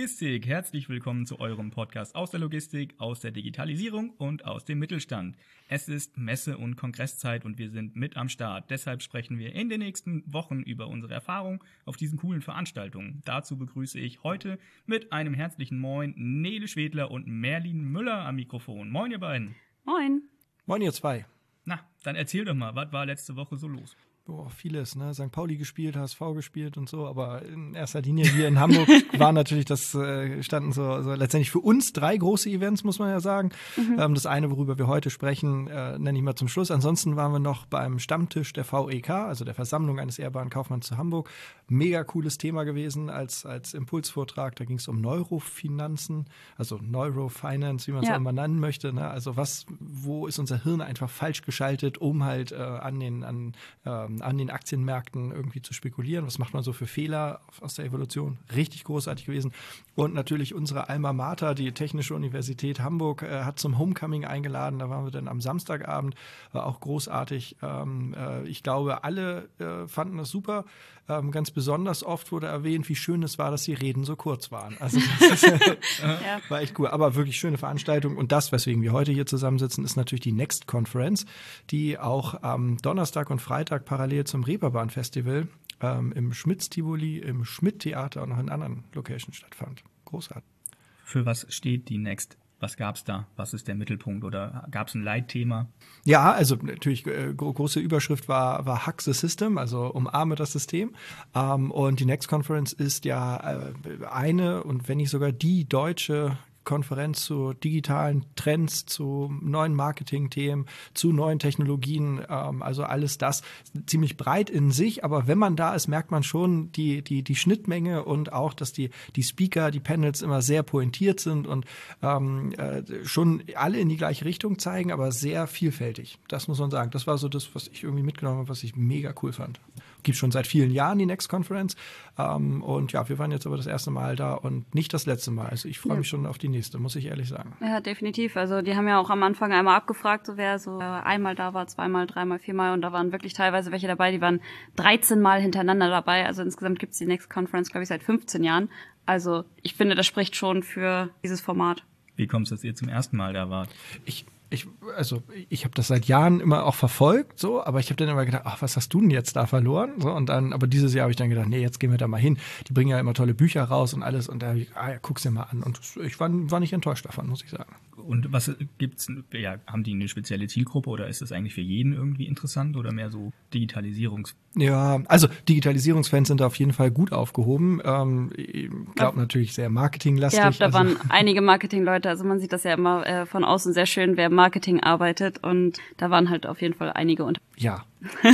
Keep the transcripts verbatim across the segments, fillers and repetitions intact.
Logistik, herzlich willkommen zu eurem Podcast aus der Logistik, aus der Digitalisierung und aus dem Mittelstand. Es ist Messe- und Kongresszeit und wir sind mit am Start. Deshalb sprechen wir in den nächsten Wochen über unsere Erfahrung auf diesen coolen Veranstaltungen. Dazu begrüße ich heute mit einem herzlichen Moin Nele Schwedler und Merlin Müller am Mikrofon. Moin ihr beiden. Moin. Moin ihr zwei. Na, dann erzähl doch mal, was war letzte Woche so los? Boah, vieles, ne? Sankt Pauli gespielt, H S V gespielt und so, aber in erster Linie hier in Hamburg war natürlich, das äh, standen so, so letztendlich für uns drei große Events, muss man ja sagen. Mhm. Ähm, das eine, worüber wir heute sprechen, äh, nenne ich mal zum Schluss. Ansonsten waren wir noch beim Stammtisch der V E K, also der Versammlung eines ehrbaren Kaufmanns zu Hamburg. Mega cooles Thema gewesen als, als Impulsvortrag. Da ging es um Neurofinanzen, also Neurofinance, wie man es ja. auch immer nennen möchte. Ne? Also was, wo ist unser Hirn einfach falsch geschaltet, um halt äh, an den, an, äh, an den Aktienmärkten irgendwie zu spekulieren. Was macht man so für Fehler aus der Evolution? Richtig großartig gewesen. Und natürlich unsere Alma Mater, die Technische Universität Hamburg, äh, hat zum Homecoming eingeladen. Da waren wir dann am Samstagabend. War auch großartig. Ähm, äh, ich glaube, alle äh, fanden das super. Ähm, ganz besonders oft wurde erwähnt, wie schön es war, dass die Reden so kurz waren. Also das ist, äh, ja. war echt cool. Aber wirklich schöne Veranstaltung. Und das, weswegen wir heute hier zusammensitzen, ist natürlich die Next Conference, die auch am Donnerstag und Freitag parallel zum Reeperbahn-Festival ähm, im Schmitz-Tivoli, im Schmidt-Theater und noch in anderen Locations stattfand. Großartig. Für was steht die Next? Was gab's da? Was ist der Mittelpunkt? Oder gab's ein Leitthema? Ja, also natürlich äh, große Überschrift war, war Hack the System, also umarme das System. Ähm, und die Next Conference ist ja äh, eine und wenn nicht sogar die deutsche Konferenz zu digitalen Trends, zu neuen Marketing-Themen, zu neuen Technologien, ähm, also alles das ziemlich breit in sich, aber wenn man da ist, merkt man schon die die die Schnittmenge und auch, dass die die Speaker, die Panels immer sehr pointiert sind und ähm, äh, schon alle in die gleiche Richtung zeigen, aber sehr vielfältig. Das muss man sagen. Das war so das, was ich irgendwie mitgenommen habe, was ich mega cool fand. Gibt schon seit vielen Jahren die Next Conference ähm, und ja, wir waren jetzt aber das erste Mal da und nicht das letzte Mal. Also ich freue mich ja. schon auf die nächste, muss ich ehrlich sagen. Ja, definitiv. Also die haben ja auch am Anfang einmal abgefragt, so wer so einmal da war, zweimal, dreimal, viermal und da waren wirklich teilweise welche dabei, die waren dreizehn Mal hintereinander dabei. Also insgesamt gibt's die Next Conference, glaube ich, seit fünfzehn Jahren. Also ich finde, das spricht schon für dieses Format. Wie kommt es, dass ihr zum ersten Mal da wart? Ich Ich, also ich habe das seit Jahren immer auch verfolgt, so, aber ich habe dann immer gedacht, ach, was hast du denn jetzt da verloren? So, und dann, aber dieses Jahr habe ich dann gedacht, nee, jetzt gehen wir da mal hin. Die bringen ja immer tolle Bücher raus und alles und da, ah, ja, guck's dir mal an. Und ich war, war nicht enttäuscht davon, muss ich sagen. Und was gibt's, ja, haben die eine spezielle Zielgruppe oder ist das eigentlich für jeden irgendwie interessant oder mehr so Digitalisierungs? Ja, also Digitalisierungsfans sind da auf jeden Fall gut aufgehoben. Ähm, ich glaube natürlich sehr marketinglastig. Ja, da also. waren einige Marketingleute, also man sieht das ja immer äh, von außen sehr schön, wer Marketing arbeitet und da waren halt auf jeden Fall einige unter. Ja.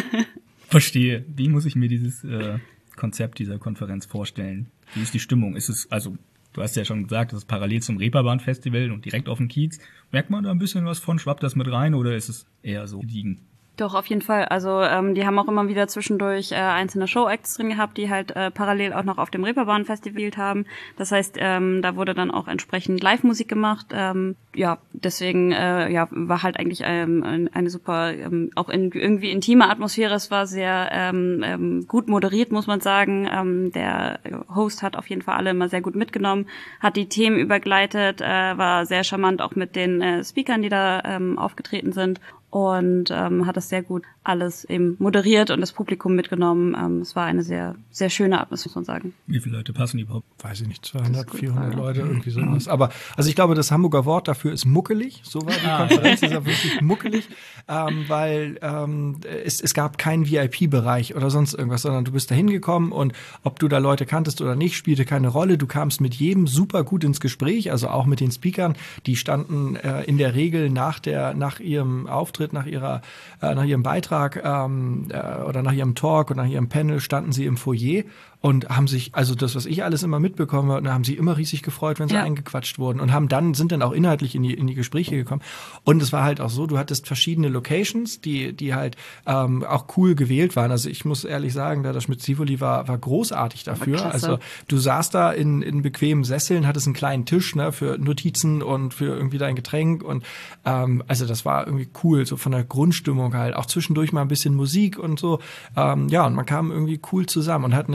Verstehe. Wie muss ich mir dieses äh, Konzept dieser Konferenz vorstellen? Wie ist die Stimmung? Ist es, also du hast ja schon gesagt, das ist parallel zum Reeperbahn-Festival und direkt auf dem Kiez. Merkt man da ein bisschen was von? Schwappt das mit rein oder ist es eher so gediegen? Doch, auf jeden Fall. Also ähm, die haben auch immer wieder zwischendurch äh, einzelne Show-Acts drin gehabt, die halt äh, parallel auch noch auf dem Reeperbahn-Festival haben. Das heißt, ähm, da wurde dann auch entsprechend Live-Musik gemacht. Ähm, ja, deswegen äh, ja war halt eigentlich ähm, eine super, ähm, auch in, irgendwie intime Atmosphäre. Es war sehr ähm, ähm, gut moderiert, muss man sagen. Ähm, der Host hat auf jeden Fall alle immer sehr gut mitgenommen, hat die Themen übergleitet, äh, war sehr charmant auch mit den äh, Speakern, die da ähm, aufgetreten sind. Und ähm, hat das sehr gut alles eben moderiert und das Publikum mitgenommen. Ähm, es war eine sehr, sehr schöne Atmosphäre, muss man sagen. Wie viele Leute passen überhaupt? Weiß ich nicht, zweihundert, vierhundert Leute, irgendwie sowas. Aber also ich glaube, das Hamburger Wort dafür ist muckelig. So war die Konferenz, ist ja wirklich muckelig, ähm, weil ähm, es, es gab keinen V I P-Bereich oder sonst irgendwas, sondern du bist da hingekommen und ob du da Leute kanntest oder nicht, spielte keine Rolle. Du kamst mit jedem super gut ins Gespräch, also auch mit den Speakern. Die standen äh, in der Regel nach der nach ihrem Auftritt, nach ihrer äh, nach ihrem Beitrag ähm, äh, oder nach ihrem Talk oder nach ihrem Panel standen sie im Foyer und haben sich, also das, was ich alles immer mitbekomme, da haben sie immer riesig gefreut, wenn sie ja. eingequatscht wurden und haben dann, sind dann auch inhaltlich in die, in die Gespräche gekommen. Und es war halt auch so, du hattest verschiedene Locations, die, die halt ähm, auch cool gewählt waren. Also ich muss ehrlich sagen, da das Schmitz-Tivoli war, war großartig dafür. Also du saßt da in, in bequemen Sesseln, hattest einen kleinen Tisch, ne, für Notizen und für irgendwie dein Getränk und ähm, also das war irgendwie cool, so von der Grundstimmung halt. Auch zwischendurch mal ein bisschen Musik und so. Ähm, ja, und man kam irgendwie cool zusammen und hatten dann ja auch noch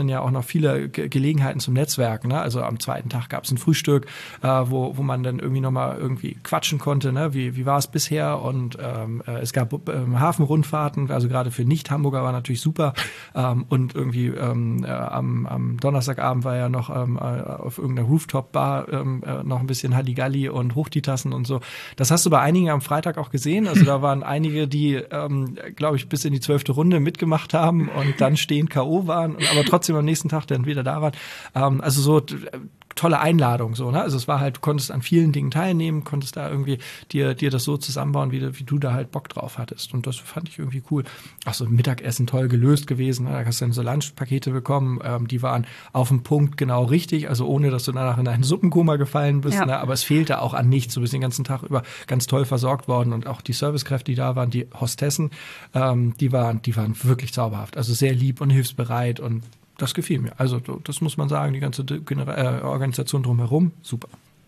auch viele Ge- Gelegenheiten zum Netzwerken. Ne? Also am zweiten Tag gab es ein Frühstück, äh, wo, wo man dann irgendwie nochmal irgendwie quatschen konnte, ne? wie, wie war es bisher, und ähm, äh, es gab ähm, Hafenrundfahrten, also gerade für Nicht-Hamburger war natürlich super, ähm, und irgendwie ähm, äh, am, am Donnerstagabend war ja noch ähm, äh, auf irgendeiner Rooftop-Bar ähm, äh, noch ein bisschen Halligalli und Hochtitassen und so. Das hast du bei einigen am Freitag auch gesehen, also da waren einige, die, ähm, glaube ich, bis in die zwölfte Runde mitgemacht haben und dann stehend K O waren, aber trotzdem am nächsten Tag dann wieder da waren. Ähm, also so äh, tolle Einladung, so, ne? Also es war halt, du konntest an vielen Dingen teilnehmen, konntest da irgendwie dir, dir das so zusammenbauen, wie, wie du da halt Bock drauf hattest. Und das fand ich irgendwie cool. Ach so, Mittagessen toll gelöst gewesen, ne? Da hast du dann so Lunchpakete bekommen, ähm, die waren auf den Punkt genau richtig, also ohne, dass du danach in einen Suppenkoma gefallen bist, ja. ne? Aber es fehlte auch an nichts. Du bist den ganzen Tag über ganz toll versorgt worden, und auch die Servicekräfte, die da waren, die Hostessen, ähm, die waren, die waren wirklich zauberhaft. Also sehr lieb und hilfsbereit, und das gefiel mir. Also das muss man sagen, die ganze Gener- äh, Organisation drumherum, super.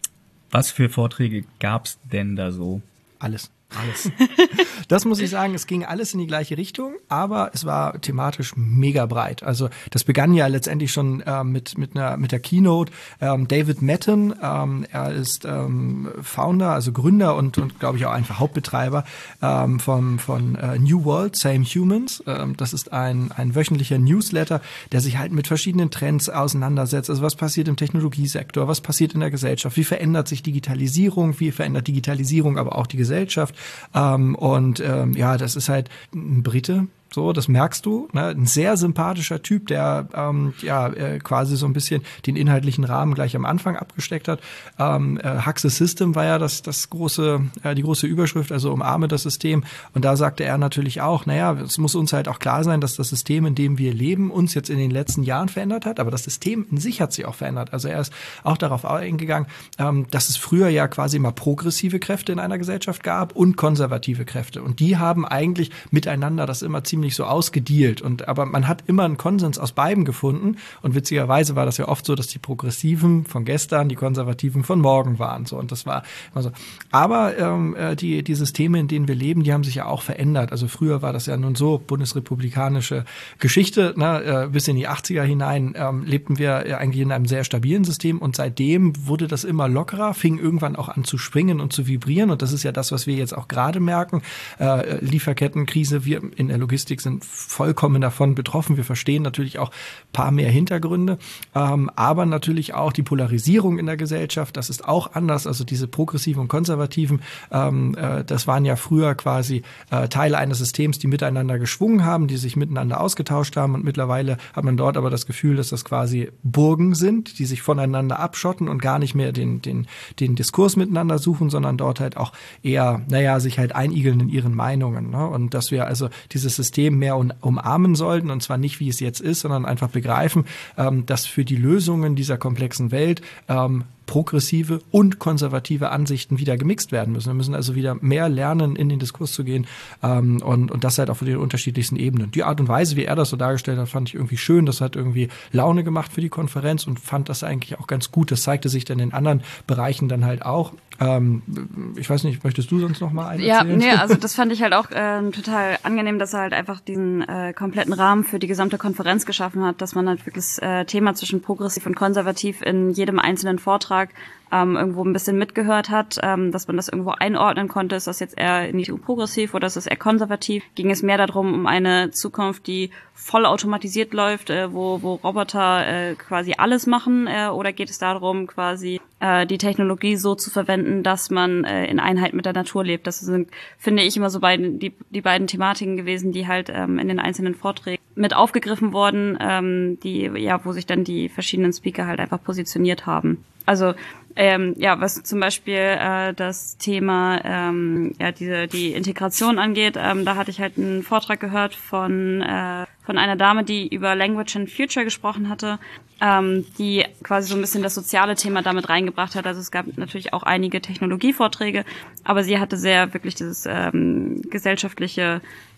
Was für Vorträge gab's denn da so? Alles. Alles. Das muss ich sagen, es ging alles in die gleiche Richtung, aber es war thematisch mega breit. Also das begann ja letztendlich schon äh, mit mit einer mit der Keynote. Ähm, David Metten, ähm, er ist ähm, Founder, also Gründer und und glaube ich auch einfach Hauptbetreiber ähm, vom von äh, New World, Same Humans. Ähm, das ist ein ein wöchentlicher Newsletter, der sich halt mit verschiedenen Trends auseinandersetzt. Also was passiert im Technologiesektor, was passiert in der Gesellschaft, wie verändert sich Digitalisierung, wie verändert Digitalisierung aber auch die Gesellschaft. Ähm, und ähm, ja, das ist halt ein Brite, so, das merkst du, ne? Ein sehr sympathischer Typ, der ähm, ja äh, quasi so ein bisschen den inhaltlichen Rahmen gleich am Anfang abgesteckt hat. Ähm, äh, Hack the System war ja das das große äh, die große Überschrift, also umarme das System. Und da sagte er natürlich auch, naja, es muss uns halt auch klar sein, dass das System, in dem wir leben, uns jetzt in den letzten Jahren verändert hat, aber das System in sich hat sich auch verändert. Also er ist auch darauf eingegangen, ähm, dass es früher ja quasi immer progressive Kräfte in einer Gesellschaft gab und konservative Kräfte. Und die haben eigentlich miteinander das immer ziemlich so ausgedealt, und aber man hat immer einen Konsens aus beiden gefunden, und witzigerweise war das ja oft so, dass die Progressiven von gestern die Konservativen von morgen waren, so, und das war immer so. Aber ähm, die die Systeme, in denen wir leben, die haben sich ja auch verändert. Also früher war das ja nun so bundesrepublikanische Geschichte, ne, äh, bis in die achtziger hinein ähm, lebten wir ja eigentlich in einem sehr stabilen System, und seitdem wurde das immer lockerer, fing irgendwann auch an zu springen und zu vibrieren, und das ist ja das, was wir jetzt auch gerade merken. Äh, Lieferkettenkrise, wir in der Logistik sind vollkommen davon betroffen. Wir verstehen natürlich auch ein paar mehr Hintergründe, ähm, aber natürlich auch die Polarisierung in der Gesellschaft, das ist auch anders. Also diese progressiven und konservativen, ähm, äh, das waren ja früher quasi äh, Teile eines Systems, die miteinander geschwungen haben, die sich miteinander ausgetauscht haben, und mittlerweile hat man dort aber das Gefühl, dass das quasi Burgen sind, die sich voneinander abschotten und gar nicht mehr den, den, den Diskurs miteinander suchen, sondern dort halt auch eher, naja, sich halt einigeln in ihren Meinungen, ne? Und dass wir also dieses System mehr umarmen sollten, und zwar nicht, wie es jetzt ist, sondern einfach begreifen, ähm, dass für die Lösungen dieser komplexen Welt ähm, progressive und konservative Ansichten wieder gemixt werden müssen. Wir müssen also wieder mehr lernen, in den Diskurs zu gehen, ähm, und, und das halt auf den unterschiedlichsten Ebenen. Die Art und Weise, wie er das so dargestellt hat, fand ich irgendwie schön. Das hat irgendwie Laune gemacht für die Konferenz, und fand das eigentlich auch ganz gut. Das zeigte sich dann in anderen Bereichen dann halt auch. Ähm, ich weiß nicht, möchtest du sonst noch mal einen erzählen? Ja, nee, also das fand ich halt auch äh, total angenehm, dass er halt einfach diesen äh, kompletten Rahmen für die gesamte Konferenz geschaffen hat, dass man halt wirklich das äh, Thema zwischen progressiv und konservativ in jedem einzelnen Vortrag ähm, irgendwo ein bisschen mitgehört hat, ähm, dass man das irgendwo einordnen konnte. Ist das jetzt eher nicht so progressiv oder ist das eher konservativ? Ging es mehr darum, um eine Zukunft, die voll automatisiert läuft, äh, wo, wo Roboter äh, quasi alles machen, äh, oder geht es darum, quasi äh, die Technologie so zu verwenden, dass man äh, in Einheit mit der Natur lebt? Das sind, finde ich, immer so beiden, die, die beiden Thematiken gewesen, die halt ähm, in den einzelnen Vorträgen mit aufgegriffen wurden, ähm, die, ja, wo sich dann die verschiedenen Speaker halt einfach positioniert haben. Also ähm, ja, was zum Beispiel äh, das Thema ähm, ja diese die Integration angeht, ähm, da hatte ich halt einen Vortrag gehört von äh, von einer Dame, die über Language and Future gesprochen hatte, ähm, die quasi so ein bisschen das soziale Thema damit reingebracht hat. Also es gab natürlich auch einige Technologievorträge, aber sie hatte sehr wirklich dieses ähm, gesellschaftliche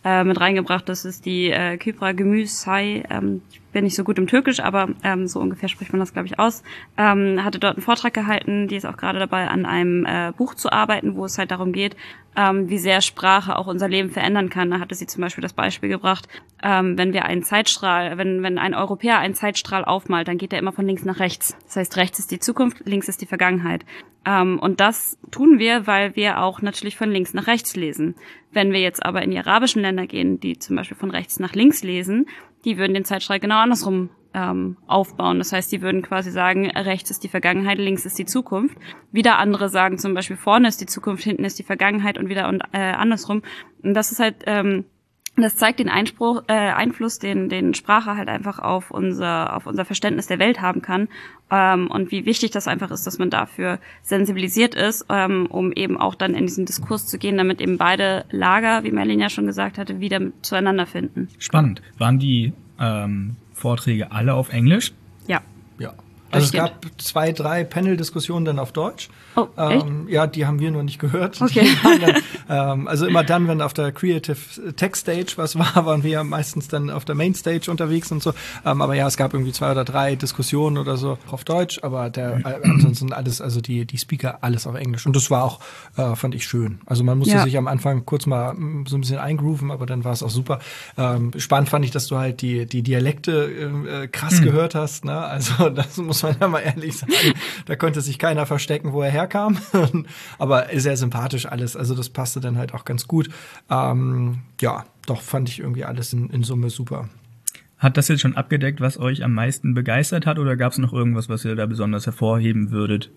äh, mit reingebracht. Das ist die äh, Kübra Gümüşsay. Ähm, ich bin nicht so gut im Türkisch, aber ähm, so ungefähr spricht man das, glaube ich, aus. Ähm, hatte dort einen Vortrag gehalten. Die ist auch gerade dabei, an einem äh, Buch zu arbeiten, wo es halt darum geht, ähm, wie sehr Sprache auch unser Leben verändern kann. Da hatte sie zum Beispiel das Beispiel gebracht, ähm, wenn wir einen Zeitstrahl, wenn wenn ein Europäer einen Zeitstrahl aufmalt, dann geht er immer von links nach rechts. Das heißt, rechts ist die Zukunft, links ist die Vergangenheit. Ähm, und das tun wir, weil wir auch natürlich von links nach rechts lesen. Wenn wir jetzt aber in die arabischen Länder gehen, die zum Beispiel von rechts nach links lesen, die würden den Zeitstrahl genau andersrum ähm, aufbauen. Das heißt, die würden quasi sagen, rechts ist die Vergangenheit, links ist die Zukunft. Wieder andere sagen zum Beispiel, vorne ist die Zukunft, hinten ist die Vergangenheit und wieder und äh, andersrum. Und das ist halt, ähm, das zeigt den Einspruch, äh, Einfluss, den den Sprache halt einfach auf unser auf unser Verständnis der Welt haben kann, ähm, und wie wichtig das einfach ist, dass man dafür sensibilisiert ist, ähm, um eben auch dann in diesen Diskurs zu gehen, damit eben beide Lager, wie Merlin ja schon gesagt hatte, wieder zueinander finden. Spannend. Waren die ähm, Vorträge alle auf Englisch? Ja. Ja. Also es gab zwei, drei Panel-Diskussionen dann auf Deutsch. Oh, echt? Ähm, ja, die haben wir noch nicht gehört. Okay. Dann, ähm, also immer dann, wenn auf der Creative Tech Stage was war, waren wir ja meistens dann auf der Main Stage unterwegs und so. Ähm, aber ja, es gab irgendwie zwei oder drei Diskussionen oder so auf Deutsch, aber der, äh, ansonsten alles, also die die Speaker alles auf Englisch. Und das war auch, äh, fand ich schön. Also man musste ja. sich am Anfang kurz mal m, so ein bisschen eingrooven, aber dann war es auch super. Ähm, spannend fand ich, dass du halt die die Dialekte äh, krass mhm. gehört hast. Ne? Also das muss man ja mal ehrlich sagen. Da konnte sich keiner verstecken, wo er herkam. Aber sehr sympathisch alles. Also das passte dann halt auch ganz gut. Ähm, ja, doch fand ich irgendwie alles in, in Summe super. Hat das jetzt schon abgedeckt, was euch am meisten begeistert hat, oder gab es noch irgendwas, was ihr da besonders hervorheben würdet?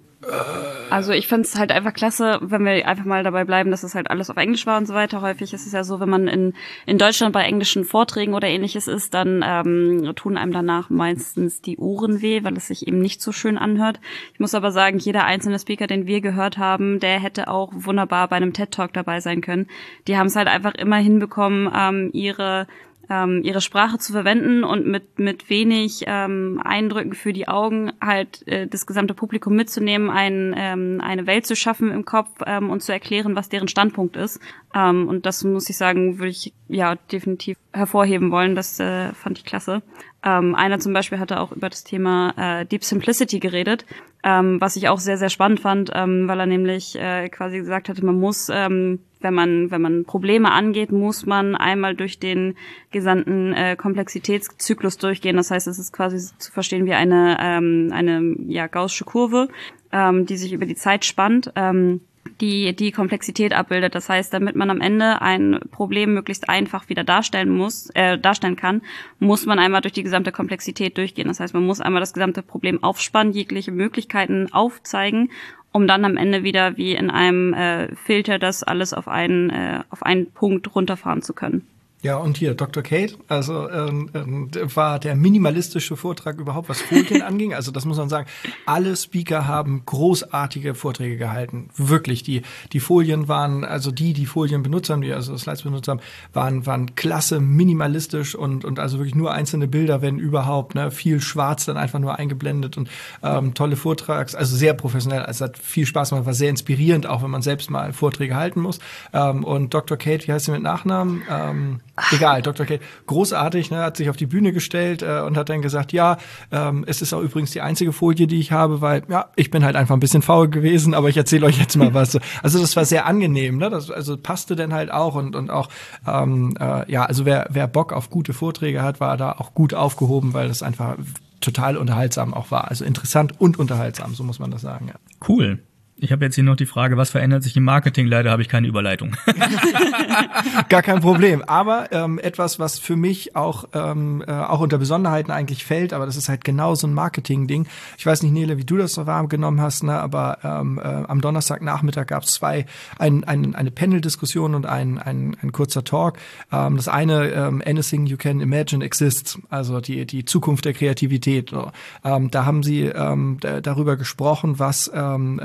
Also ich find's halt einfach klasse, wenn wir einfach mal dabei bleiben, dass es halt alles auf Englisch war und so weiter. Häufig ist es ja so, wenn man in in Deutschland bei englischen Vorträgen oder ähnliches ist, dann ähm, tun einem danach meistens die Ohren weh, weil es sich eben nicht so schön anhört. Ich muss aber sagen, jeder einzelne Speaker, den wir gehört haben, der hätte auch wunderbar bei einem TED-Talk dabei sein können. Die haben es halt einfach immer hinbekommen, ähm, ihre ähm, ihre Sprache zu verwenden und mit mit wenig ähm, Eindrücken für die Augen halt äh, das gesamte Publikum mitzunehmen, ein, ähm, eine Welt zu schaffen im Kopf ähm, und zu erklären, was deren Standpunkt ist. Ähm, und das muss ich sagen, würde ich ja definitiv hervorheben wollen. Das äh, fand ich klasse. Ähm, einer zum Beispiel hatte auch über das Thema äh, Deep Simplicity geredet, ähm, was ich auch sehr, sehr spannend fand, ähm, weil er nämlich äh, quasi gesagt hatte, man muss, ähm, wenn man wenn man Probleme angeht, muss man einmal durch den gesamten äh, Komplexitätszyklus durchgehen. Das heißt, es ist quasi zu verstehen wie eine ähm, eine ja gaußsche Kurve, ähm, die sich über die Zeit spannt. Ähm, die die Komplexität abbildet. Das heißt, damit man am Ende ein Problem möglichst einfach wieder darstellen muss, äh, darstellen kann, muss man einmal durch die gesamte Komplexität durchgehen. Das heißt, man muss einmal das gesamte Problem aufspannen, jegliche Möglichkeiten aufzeigen, um dann am Ende wieder wie in einem äh, Filter das alles auf einen äh, auf einen Punkt runterfahren zu können. Ja, und hier Doktor Kate, also ähm, war der minimalistische Vortrag überhaupt, was Folien anging. Also das muss man sagen, alle Speaker haben großartige Vorträge gehalten. Wirklich, die die Folien waren, also die, die Folien benutzt haben, die also Slides benutzt haben, waren waren klasse, minimalistisch und und also wirklich nur einzelne Bilder, wenn überhaupt, ne, viel Schwarz dann einfach nur eingeblendet und ähm, tolle Vortrags, also sehr professionell. Also hat viel Spaß gemacht, war sehr inspirierend, auch wenn man selbst mal Vorträge halten muss. Ähm, und Doktor Kate, wie heißt sie mit Nachnamen? Ähm, Egal, Doktor Kate, großartig, ne, hat sich auf die Bühne gestellt äh, und hat dann gesagt, ja, ähm, es ist auch übrigens die einzige Folie, die ich habe, weil, ja, ich bin halt einfach ein bisschen faul gewesen, aber ich erzähle euch jetzt mal was. Also das war sehr angenehm, ne, das also passte dann halt auch und und auch, ähm, äh, ja, also wer wer Bock auf gute Vorträge hat, war da auch gut aufgehoben, weil das einfach total unterhaltsam auch war. Also interessant und unterhaltsam, so muss man das sagen, ja. Cool. Ich habe jetzt hier noch die Frage, was verändert sich im Marketing? Leider habe ich keine Überleitung. Gar kein Problem. Aber ähm, etwas, was für mich auch ähm, äh, auch unter Besonderheiten eigentlich fällt, aber das ist halt genau so ein Marketing-Ding. Ich weiß nicht, Nele, wie du das so wahrgenommen hast, ne? Aber ähm, äh, am Donnerstagnachmittag gab es zwei, ein, ein, eine Panel-Diskussion und ein, ein, ein kurzer Talk. Ähm, das eine, ähm, Anything You Can Imagine Exists, also die die Zukunft der Kreativität. So. Ähm, da haben sie ähm, d- darüber gesprochen, was ähm, äh, Künstler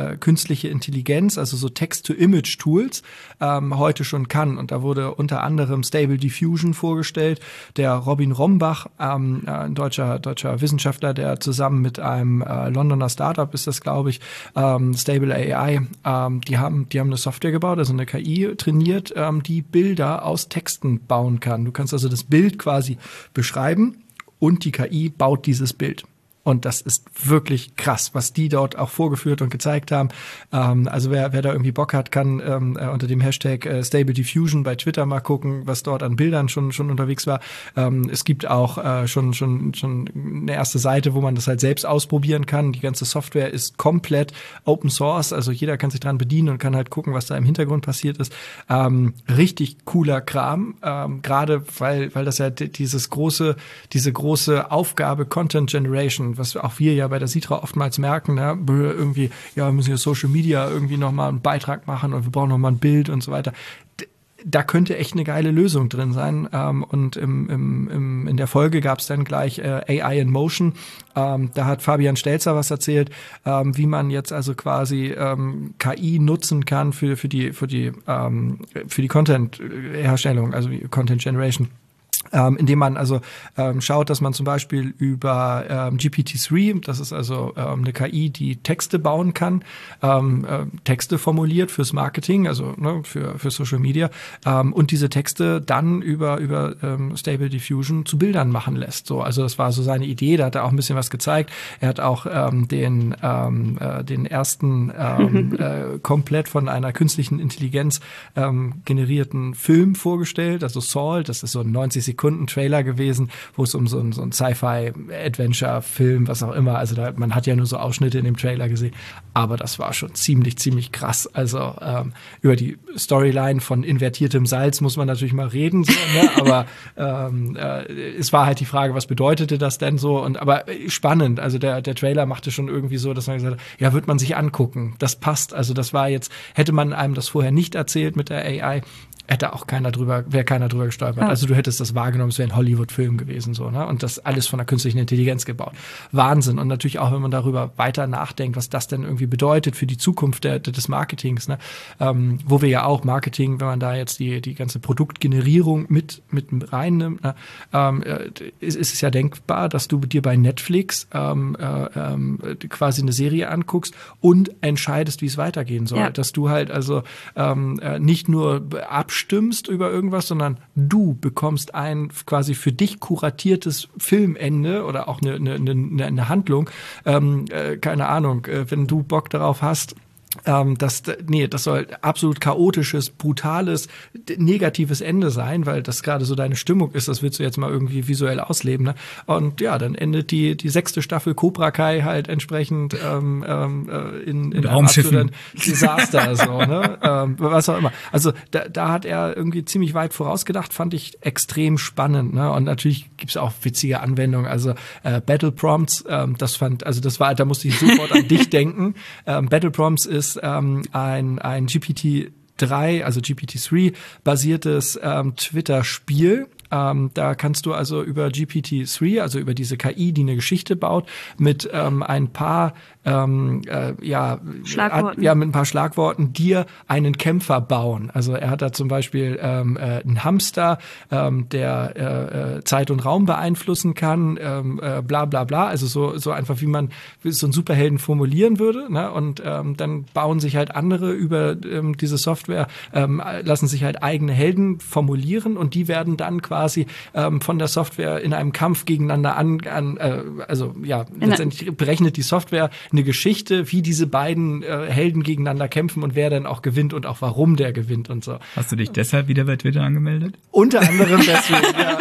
künstliche Intelligenz, also so Text-to-Image-Tools, ähm, heute schon kann. Und da wurde unter anderem Stable Diffusion vorgestellt. Der Robin Rombach, ähm, ein deutscher, deutscher Wissenschaftler, der zusammen mit einem äh, Londoner Startup ist das, glaube ich, ähm, Stable A I, ähm, die haben, die haben eine Software gebaut, also eine K I trainiert, ähm, die Bilder aus Texten bauen kann. Du kannst also das Bild quasi beschreiben und die K I baut dieses Bild. Und das ist wirklich krass, was die dort auch vorgeführt und gezeigt haben. Ähm, also wer, wer da irgendwie Bock hat, kann ähm, äh, unter dem Hashtag äh, Stable Diffusion bei Twitter mal gucken, was dort an Bildern schon schon unterwegs war. Ähm, es gibt auch äh, schon schon schon eine erste Seite, wo man das halt selbst ausprobieren kann. Die ganze Software ist komplett Open Source, also jeder kann sich dran bedienen und kann halt gucken, was da im Hintergrund passiert ist. Ähm, richtig cooler Kram, ähm, gerade weil weil das ja d- dieses große diese große Aufgabe Content Generation, was auch wir ja bei der Sitra oftmals merken, ne? Irgendwie, ja, wir müssen ja Social Media irgendwie nochmal einen Beitrag machen und wir brauchen nochmal ein Bild und so weiter. D- Da könnte echt eine geile Lösung drin sein. Ähm, und im, im, im, in der Folge gab es dann gleich äh, A I in Motion. Ähm, da hat Fabian Stelzer was erzählt, ähm, wie man jetzt also quasi ähm, K I nutzen kann für, für die, für die, ähm, für die Content-Herstellung, also Content Generation. Ähm, indem man also ähm, schaut, dass man zum Beispiel über ähm, G P T drei, das ist also ähm, eine K I, die Texte bauen kann, ähm, äh, Texte formuliert fürs Marketing, also ne, für für Social Media, ähm, und diese Texte dann über über ähm, Stable Diffusion zu Bildern machen lässt. So, also das war so seine Idee. Da hat er auch ein bisschen was gezeigt. Er hat auch ähm, den ähm, äh, den ersten ähm, äh, komplett von einer künstlichen Intelligenz ähm, generierten Film vorgestellt, also Salt. Das ist so ein neunzig Sekunden Trailer gewesen, wo es um so ein, so ein Sci-Fi-Adventure-Film, was auch immer, also da, man hat ja nur so Ausschnitte in dem Trailer gesehen, aber das war schon ziemlich, ziemlich krass. Also ähm, über die Storyline von invertiertem Salz muss man natürlich mal reden, so, ne? aber ähm, äh, es war halt die Frage, was bedeutete das denn so? Und aber spannend, also der, der Trailer machte schon irgendwie so, dass man gesagt hat, ja, wird man sich angucken, das passt. Also das war jetzt, hätte man einem das vorher nicht erzählt mit der A I, hätte auch keiner drüber, wäre keiner drüber gestolpert. Ja. Also du hättest das wahrgenommen, es wäre ein Hollywood-Film gewesen, so, ne? Und das alles von der künstlichen Intelligenz gebaut. Wahnsinn. Und natürlich auch, wenn man darüber weiter nachdenkt, was das denn irgendwie bedeutet für die Zukunft der, des Marketings, ne? Ähm, wo wir ja auch Marketing, wenn man da jetzt die, die ganze Produktgenerierung mit, mit reinnimmt, ne? ähm, ist, ist es ja denkbar, dass du dir bei Netflix ähm, äh, ähm, quasi eine Serie anguckst und entscheidest, wie es weitergehen soll. Ja. Dass du halt also ähm, nicht nur abstimmst über irgendwas, sondern du bekommst ein quasi für dich kuratiertes Filmende oder auch eine, eine, eine, eine Handlung. Ähm, äh, keine Ahnung, äh, wenn du Bock darauf hast, Ähm, das, nee, das soll absolut chaotisches, brutales, negatives Ende sein, weil das gerade so deine Stimmung ist, das willst du jetzt mal irgendwie visuell ausleben, ne? Und ja, dann endet die die sechste Staffel Cobra Kai halt entsprechend ähm, ähm, in, in einem absoluten Desaster, so, ne? ähm, was auch immer. Also da, da hat er irgendwie ziemlich weit vorausgedacht, fand ich extrem spannend, ne? Und natürlich gibt's auch witzige Anwendungen, also äh, Battle Prompts, ähm, das fand, also das war, da musste ich sofort an dich denken. Ähm, Battle Prompts ist ähm, ein, ein G P T drei, also G P T drei basiertes ähm, Twitter-Spiel. Ähm, da kannst du also über G P T drei, also über diese K I, die eine Geschichte baut, mit ähm, ein paar ähm, äh, ja, Schlagworten. ja mit ein paar Schlagworten dir einen Kämpfer bauen. Also er hat da zum Beispiel ähm, äh, einen Hamster, ähm, der äh, Zeit und Raum beeinflussen kann, ähm, äh, bla bla bla. Also so so einfach, wie man so einen Superhelden formulieren würde, ne? Und ähm, dann bauen sich halt andere über ähm, diese Software, ähm, lassen sich halt eigene Helden formulieren und die werden dann quasi ähm, von der Software in einem Kampf gegeneinander an, an äh, also ja, letztendlich berechnet die Software eine Geschichte, wie diese beiden äh, Helden gegeneinander kämpfen und wer dann auch gewinnt und auch warum der gewinnt und so. Hast du dich deshalb wieder bei Twitter angemeldet? Unter anderem deswegen, ja.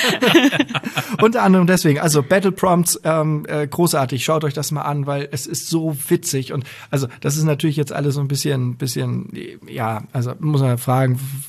Unter anderem deswegen. Also Battle Prompts, ähm, äh, großartig. Schaut euch das mal an, weil es ist so witzig. Und also das ist natürlich jetzt alles so ein bisschen, bisschen, ja, also muss man fragen,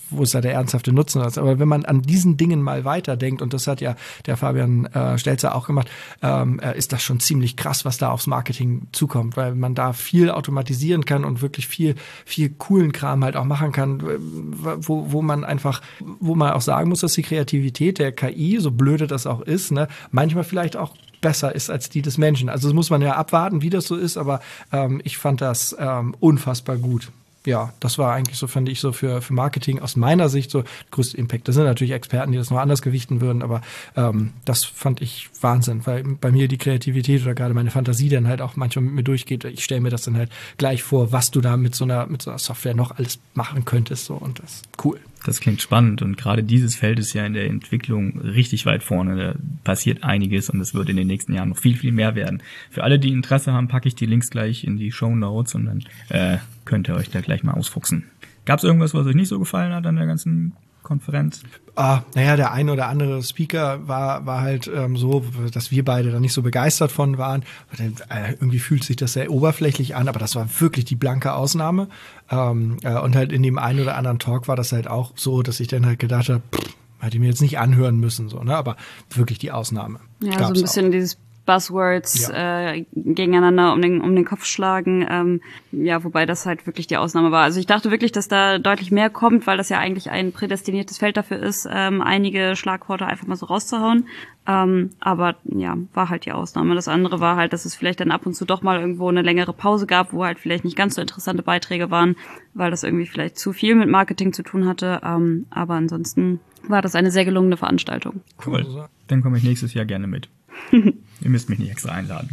wo ist da der ernsthafte Nutzen? Aber wenn man an diesen Dingen mal weiterdenkt, und das hat ja der Fabian äh, Stelzer auch gemacht, ähm, äh, ist das schon ziemlich krass, was da aufs Marketing zukommt, weil man da viel automatisieren kann und wirklich viel, viel coolen Kram halt auch machen kann, wo, wo man einfach, wo man auch sagen muss, dass die Kreativität der K I, so blöde das auch ist, ne, manchmal vielleicht auch besser ist als die des Menschen. Also das muss man ja abwarten, wie das so ist, aber ähm, ich fand das ähm, unfassbar gut. Ja, das war eigentlich so, fand ich so für, für Marketing aus meiner Sicht so der größte Impact. Das sind natürlich Experten, die das noch anders gewichten würden, aber ähm, das fand ich Wahnsinn, weil bei mir die Kreativität oder gerade meine Fantasie dann halt auch manchmal mit mir durchgeht. Ich stelle mir das dann halt gleich vor, was du da mit so einer, mit so einer Software noch alles machen könntest, so, und das ist cool. Das klingt spannend und gerade dieses Feld ist ja in der Entwicklung richtig weit vorne. Da passiert einiges und es wird in den nächsten Jahren noch viel, viel mehr werden. Für alle, die Interesse haben, packe ich die Links gleich in die Shownotes und dann äh, könnt ihr euch da gleich mal ausfuchsen. Gab es irgendwas, was euch nicht so gefallen hat an der ganzen Konferenz? Ah, naja, der ein oder andere Speaker war war halt ähm, so, dass wir beide da nicht so begeistert von waren. Äh, irgendwie fühlt sich das sehr oberflächlich an, aber das war wirklich die blanke Ausnahme. Ähm, äh, und halt in dem einen oder anderen Talk war das halt auch so, dass ich dann halt gedacht habe, hätte ich mir jetzt nicht anhören müssen, so, ne? Aber wirklich die Ausnahme. Ja, Gab's so ein bisschen auch. Dieses Buzzwords ja. äh, gegeneinander um den um den Kopf schlagen, ähm, ja, wobei das halt wirklich die Ausnahme war. Also ich dachte wirklich, dass da deutlich mehr kommt, weil das ja eigentlich ein prädestiniertes Feld dafür ist, ähm, einige Schlagworte einfach mal so rauszuhauen. Ähm, aber ja, war halt die Ausnahme. Das andere war halt, dass es vielleicht dann ab und zu doch mal irgendwo eine längere Pause gab, wo halt vielleicht nicht ganz so interessante Beiträge waren, weil das irgendwie vielleicht zu viel mit Marketing zu tun hatte. Ähm, aber ansonsten war das eine sehr gelungene Veranstaltung. Cool. Dann komme ich nächstes Jahr gerne mit. Ihr müsst mich nicht extra einladen.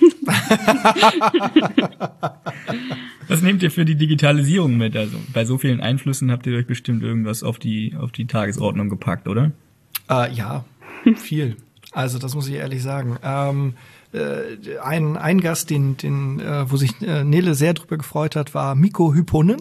Was nehmt ihr für die Digitalisierung mit? Also bei so vielen Einflüssen habt ihr euch bestimmt irgendwas auf die auf die Tagesordnung gepackt, oder? Äh, ja, viel. Also das muss ich ehrlich sagen. Ähm, äh, ein, ein Gast, den, den, äh, wo sich äh, Nele sehr drüber gefreut hat, war Mikko Hyponen.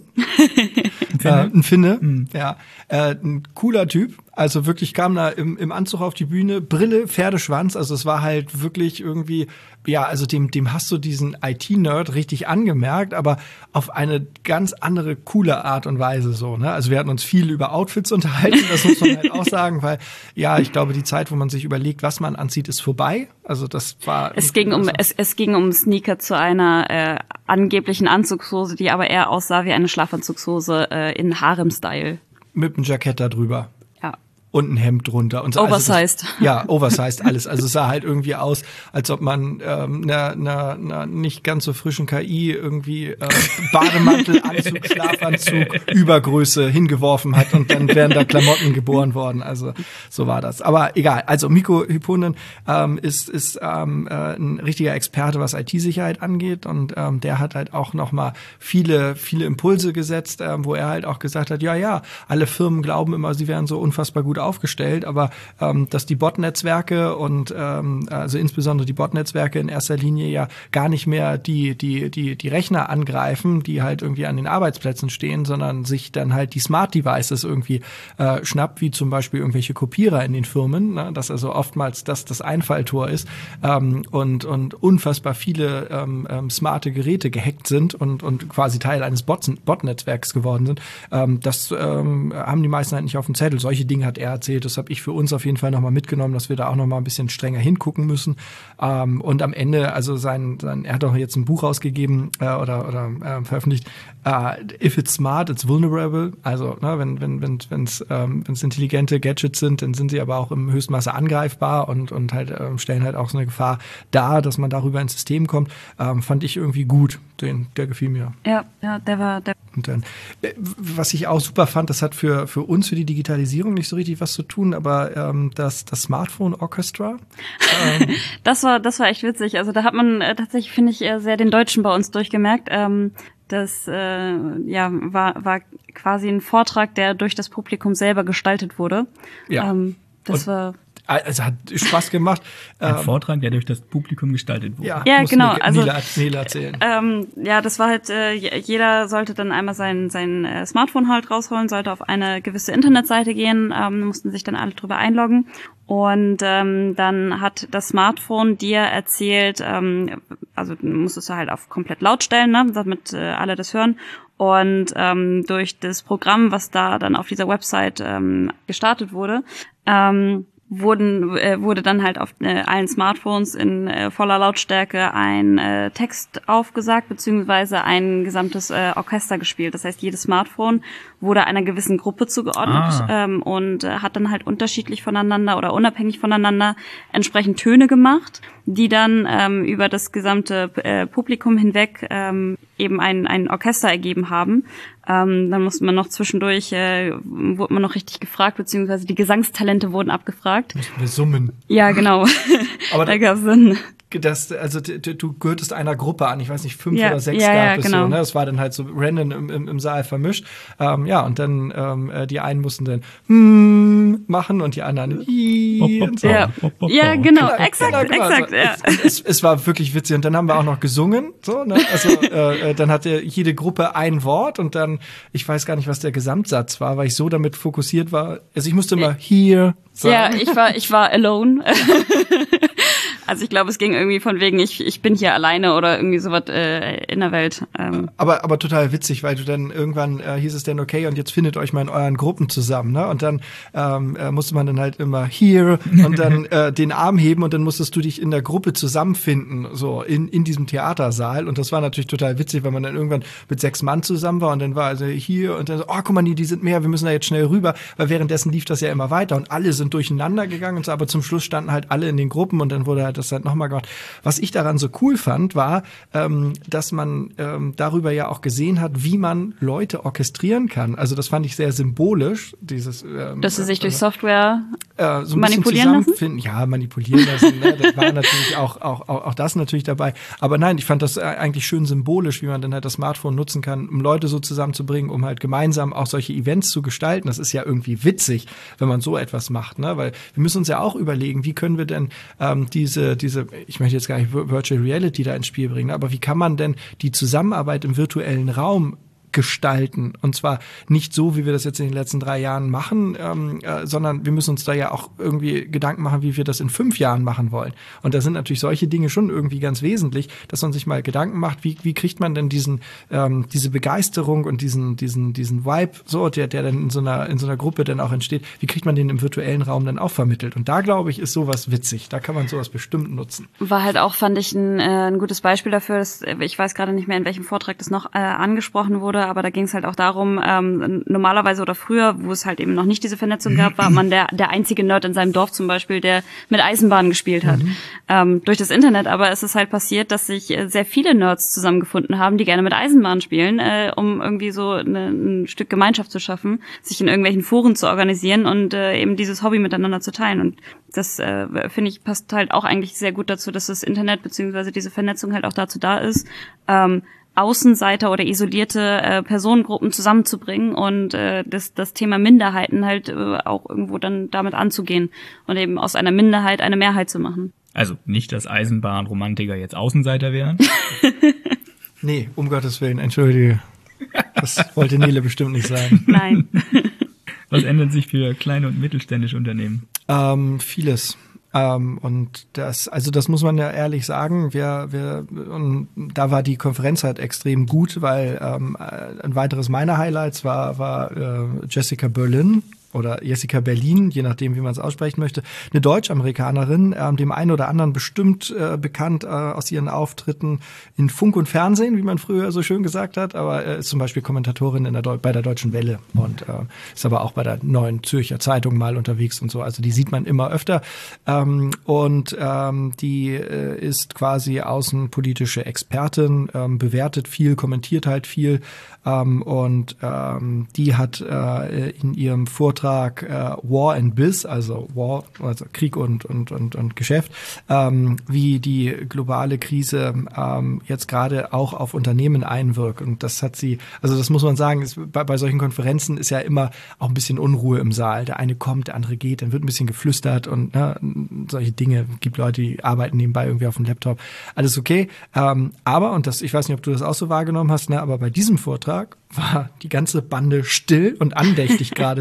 Ein Finne. Äh, ein Finne, mhm. ja. Äh, ein cooler Typ. Also wirklich kam da im, im Anzug auf die Bühne, Brille, Pferdeschwanz. Also es war halt wirklich irgendwie, ja, also dem, dem hast du diesen I T-Nerd richtig angemerkt, aber auf eine ganz andere, coole Art und Weise so, ne? Also wir hatten uns viel über Outfits unterhalten, das muss man halt auch sagen, weil, ja, ich glaube, die Zeit, wo man sich überlegt, was man anzieht, ist vorbei. Also das war... Es ging um, es, es ging um Sneaker zu einer äh, angeblichen Anzugshose, die aber eher aussah wie eine Schlafanzugshose äh, in Harem-Style. Mit einem Jackett da drüber. Ja. Und ein Hemd drunter. Und so, oversized. Also das, ja, oversized alles. Also es sah halt irgendwie aus, als ob man ähm, einer ne, ne nicht ganz so frischen K I irgendwie äh, Bademantel, Anzug, Schlafanzug, Übergröße hingeworfen hat und dann wären da Klamotten geboren worden. Also so war das. Aber egal. Also Mikko Hyponen ähm, ist, ist ähm, äh, ein richtiger Experte, was I T-Sicherheit angeht. Und ähm, der hat halt auch noch mal viele, viele Impulse gesetzt, ähm, wo er halt auch gesagt hat, ja, ja, alle Firmen glauben immer, sie wären so unfassbar gut aufgestellt, aber ähm, dass die Bot-Netzwerke und ähm, also insbesondere die Bot-Netzwerke in erster Linie ja gar nicht mehr die die die die Rechner angreifen, die halt irgendwie an den Arbeitsplätzen stehen, sondern sich dann halt die Smart Devices irgendwie äh, schnappt, wie zum Beispiel irgendwelche Kopierer in den Firmen, ne? Dass also oftmals das das Einfalltor ist ähm, und und unfassbar viele ähm, ähm, smarte Geräte gehackt sind und und quasi Teil eines Bot-Netzwerks geworden sind. Ähm, das ähm, haben die meisten halt nicht auf dem Zettel. Solche Dinge hat er erzählt. Das habe ich für uns auf jeden Fall nochmal mitgenommen, dass wir da auch nochmal ein bisschen strenger hingucken müssen. Ähm, und am Ende, also sein, sein, er hat auch jetzt ein Buch rausgegeben äh, oder, oder äh, veröffentlicht, äh, If it's smart, it's vulnerable. Also ne, wenn wenn wenn wenn's ähm, wenn's intelligente Gadgets sind, dann sind sie aber auch im höchsten Maße angreifbar und und halt ähm, stellen halt auch so eine Gefahr dar, dass man darüber ins System kommt. Ähm, fand ich irgendwie gut. Den, der gefiel mir. Ja, ja, der war der. Und dann, was ich auch super fand, das hat für für uns für die Digitalisierung nicht so richtig was zu tun, aber ähm, das das Smartphone Orchestra. Ähm, das war das war echt witzig. Also da hat man äh, tatsächlich, finde ich, äh, sehr den Deutschen bei uns durchgemerkt. Ähm, das äh, ja war war quasi ein Vortrag, der durch das Publikum selber gestaltet wurde. Ja. Ähm, das Und war Also hat Spaß gemacht. Ein ähm, Vortrag, der durch das Publikum gestaltet wurde. Ja, ja genau. Nele, also Nele erzählen. Ähm, ja, das war halt, äh, jeder sollte dann einmal sein sein äh, Smartphone halt rausholen, sollte auf eine gewisse Internetseite gehen, ähm, mussten sich dann alle drüber einloggen Und ähm, dann hat das Smartphone dir erzählt, ähm, also musstest du halt auf komplett laut stellen, ne, damit äh, alle das hören. Und ähm, durch das Programm, was da dann auf dieser Website ähm, gestartet wurde, ähm, wurden äh, wurde dann halt auf äh, allen Smartphones in äh, voller Lautstärke ein äh, Text aufgesagt, beziehungsweise ein gesamtes äh, Orchester gespielt. Das heißt, jedes Smartphone wurde einer gewissen Gruppe zugeordnet ah. ähm, und äh, hat dann halt unterschiedlich voneinander oder unabhängig voneinander entsprechend Töne gemacht, die dann ähm, über das gesamte äh, Publikum hinweg ähm, eben ein, ein Orchester ergeben haben. Ähm, dann musste man noch zwischendurch, äh, wurde man noch richtig gefragt, beziehungsweise die Gesangstalente wurden abgefragt. Wir summen. Ja, genau. Aber da gab's dann das, also du gehörtest einer Gruppe an, ich weiß nicht, fünf ja, oder sechs ja, gab ja, es genau. so, ne? Das war dann halt so random im, im, im Saal vermischt. Ähm, ja, und dann ähm, die einen mussten dann hm machen und die anderen hi und so. Ja, ja genau, genau, exakt, genau, genau. exakt. Also, ja. es, es, es war wirklich witzig. Und dann haben wir auch noch gesungen, so, ne? Also äh, dann hatte jede Gruppe ein Wort und dann, ich weiß gar nicht, was der Gesamtsatz war, weil ich so damit fokussiert war. Also ich musste immer hier sagen. Ja, ich war, ich war alone. Also ich glaube, es ging irgendwie von wegen, ich ich bin hier alleine oder irgendwie sowas äh, in der Welt. Ähm. Aber aber total witzig, weil du dann irgendwann äh, hieß es dann, okay, und jetzt findet euch mal in euren Gruppen zusammen, ne? Und dann ähm, äh, musste man dann halt immer hier und dann äh, den Arm heben und dann musstest du dich in der Gruppe zusammenfinden, so in in diesem Theatersaal. Und das war natürlich total witzig, weil man dann irgendwann mit sechs Mann zusammen war und dann war also hier und dann so, oh, guck mal, die, die sind mehr, wir müssen da jetzt schnell rüber, weil währenddessen lief das ja immer weiter und alle sind durcheinander gegangen und so, aber zum Schluss standen halt alle in den Gruppen und dann wurde halt das halt nochmal gemacht. Was ich daran so cool fand, war, ähm, dass man ähm, darüber ja auch gesehen hat, wie man Leute orchestrieren kann. Also das fand ich sehr symbolisch, dieses ähm, dass sie sich durch Software äh, so ein manipulieren lassen? Finden. Ja, manipulieren lassen. Ne? Das war natürlich auch, auch, auch, auch das natürlich dabei. Aber nein, ich fand das eigentlich schön symbolisch, wie man dann halt das Smartphone nutzen kann, um Leute so zusammenzubringen, um halt gemeinsam auch solche Events zu gestalten. Das ist ja irgendwie witzig, wenn man so etwas macht, ne? Weil wir müssen uns ja auch überlegen, wie können wir denn ähm, diese, diese, ich möchte jetzt gar nicht Virtual Reality da ins Spiel bringen, aber wie kann man denn die Zusammenarbeit im virtuellen Raum gestalten. Und zwar nicht so, wie wir das jetzt in den letzten drei Jahren machen, ähm, äh, sondern wir müssen uns da ja auch irgendwie Gedanken machen, wie wir das in fünf Jahren machen wollen. Und da sind natürlich solche Dinge schon irgendwie ganz wesentlich, dass man sich mal Gedanken macht, wie, wie kriegt man denn diesen, ähm, diese Begeisterung und diesen, diesen, diesen Vibe, so, der, der dann in so einer, in so einer Gruppe dann auch entsteht, wie kriegt man den im virtuellen Raum dann auch vermittelt? Und da, glaube ich, ist sowas witzig. Da kann man sowas bestimmt nutzen. War halt auch, fand ich, ein, äh, ein gutes Beispiel dafür, dass, ich weiß gerade nicht mehr, in welchem Vortrag das noch äh, angesprochen wurde, aber da ging es halt auch darum, ähm, normalerweise oder früher, wo es halt eben noch nicht diese Vernetzung gab, war man der der einzige Nerd in seinem Dorf zum Beispiel, der mit Eisenbahnen gespielt hat. Mhm. Ähm, durch das Internet aber ist es halt passiert, dass sich äh, sehr viele Nerds zusammengefunden haben, die gerne mit Eisenbahnen spielen, äh, um irgendwie so eine, ein Stück Gemeinschaft zu schaffen, sich in irgendwelchen Foren zu organisieren und äh, eben dieses Hobby miteinander zu teilen. Und das, äh, finde ich, passt halt auch eigentlich sehr gut dazu, dass das Internet beziehungsweise diese Vernetzung halt auch dazu da ist, ähm, Außenseiter oder isolierte äh, Personengruppen zusammenzubringen und äh, das, das Thema Minderheiten halt äh, auch irgendwo dann damit anzugehen und eben aus einer Minderheit eine Mehrheit zu machen. Also nicht, dass Eisenbahnromantiker jetzt Außenseiter wären. Nee, um Gottes Willen, entschuldige. Das wollte Nele bestimmt nicht sagen. Nein. Was ändert sich für kleine und mittelständische Unternehmen? Ähm, vieles. Ähm, und das, also das muss man ja ehrlich sagen, wir, wir, und da war die Konferenz halt extrem gut, weil ähm, ein weiteres meiner Highlights war, war äh, Jessica Berlin oder Jessica Berlin, je nachdem, wie man es aussprechen möchte, eine Deutsch-Amerikanerin, ähm, dem einen oder anderen bestimmt äh, bekannt äh, aus ihren Auftritten in Funk und Fernsehen, wie man früher so schön gesagt hat, aber äh, ist zum Beispiel Kommentatorin in der Deu- bei der Deutschen Welle und äh, ist aber auch bei der Neuen Zürcher Zeitung mal unterwegs und so, also die sieht man immer öfter ähm, und ähm, die äh, ist quasi außenpolitische Expertin, ähm, bewertet viel, kommentiert halt viel ähm, und ähm, die hat äh, in ihrem Vortrag Äh, War and Biz, also War, also Krieg und und und, und Geschäft, ähm, wie die globale Krise ähm, jetzt gerade auch auf Unternehmen einwirkt. Und das hat sie, also das muss man sagen, ist, bei, bei solchen Konferenzen ist ja immer auch ein bisschen Unruhe im Saal. Der eine kommt, der andere geht, dann wird ein bisschen geflüstert und ne, solche Dinge. Es gibt Leute, die arbeiten nebenbei irgendwie auf dem Laptop. Alles okay. Ähm, aber, und das, ich weiß nicht, ob du das auch so wahrgenommen hast, ne, aber bei diesem Vortrag war die ganze Bande still und andächtig geradezu. Ne?